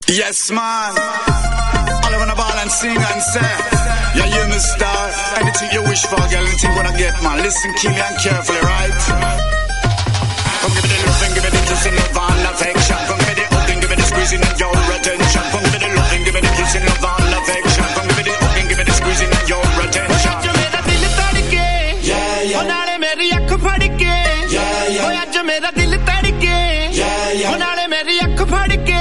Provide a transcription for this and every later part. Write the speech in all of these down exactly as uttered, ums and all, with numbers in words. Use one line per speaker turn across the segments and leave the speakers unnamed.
Yes, man. All I wanna ball and sing and say, yeah, you me star. Anything you wish for, girl, anything gonna get, man. Listen keenly and carefully, right? Come give me the love and give me the kissing, love and affection. Come give me the hugging, give me the squeezing and your attention. Come give me the love and give me the kissing, love and affection. Come give me the hugging, give me the squeezing and your attention.
Hoya mera dil tadke,
yeah, yeah.
Naale meri akh phadke,
yeah, yeah.
Hoya mera dil tadke, yeah, yeah. Naale meri akh phadke.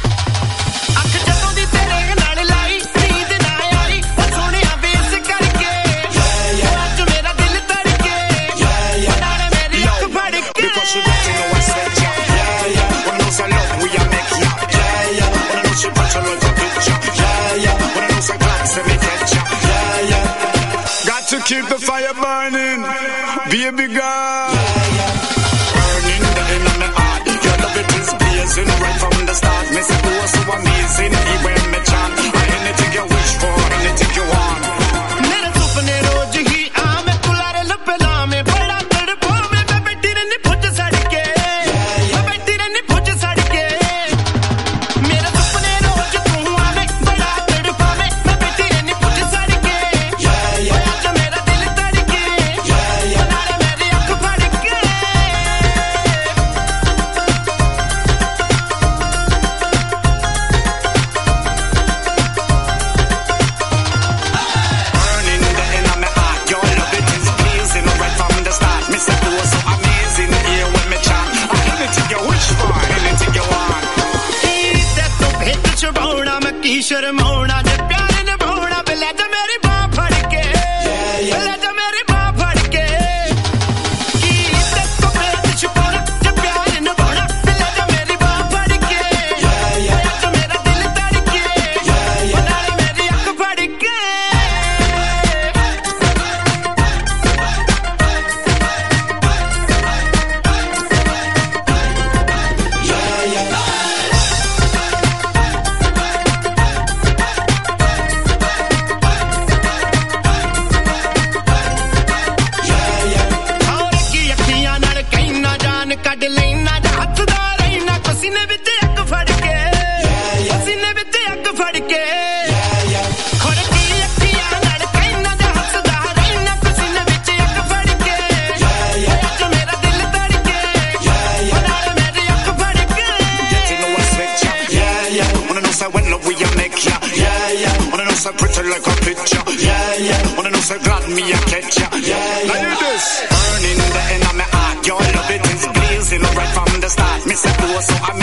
To keep the fire burning, baby girl. Yeah, yeah. Burning the in my heart. Your love it is blazing right from the start. Me say oh so amazing, even me chant. Anything you wish for, anything you want.
Mera supne roj hi aame tulare lapla mein bada tadpo mein main baithi rehni bhuj sadke. Main baithi rehni bhuj sadke. Mera supne roj tu aame bada tadpo mein main baithi rehni bhuj sadke. Yeah, yeah. शर्माना जे प्यार निभाना पे ले जा मेरी बाह फड़ के ले जा मेरी बाह फड़ के की तक को पेट छुपाना जे प्यार निभाना पे ले जा मेरी बाह फड़ के ले जा मेरा दिल तड़के नाले मेरी आँख फड़ के ਕੱਢ ਲੈਣਾ ਜਾਂ ਹੱਥ ਦਾ ਰਹਿਣਾ ਪਸੀਨੇ ਵਿੱਚ ਅੱਗ ਫੜ ਕੇ ਪਸੀਨੇ ਵਿੱਚ ਅੱਗ ਫੜ ਕੇ ਖੜਕੀ ਅੱਖੀਆਂ ਨਾਲ ਕਹਿਣਾ ਜਾਂ ਹੱਸਦਾ ਰਹਿਣਾ ਪਸੀਨੇ ਵਿੱਚ ਅੱਗ ਫੜ ਕੇ ਅੱਜ ਮੇਰਾ ਦਿਲ ਧੜਕੇ ਨਾਲ ਮੇਰੀ ਅੱਖ ਫੜ ਕੇ
Get to know what's with ya, yeah, yeah. Wanna know say when love we a make ya, yeah, yeah. Wanna know say pretty like a picture, yeah, yeah. Wanna know say glad me a catch ya, yeah, yeah. Now you this burning the end of my heart, your love it is blazing right from the start. Me say oh so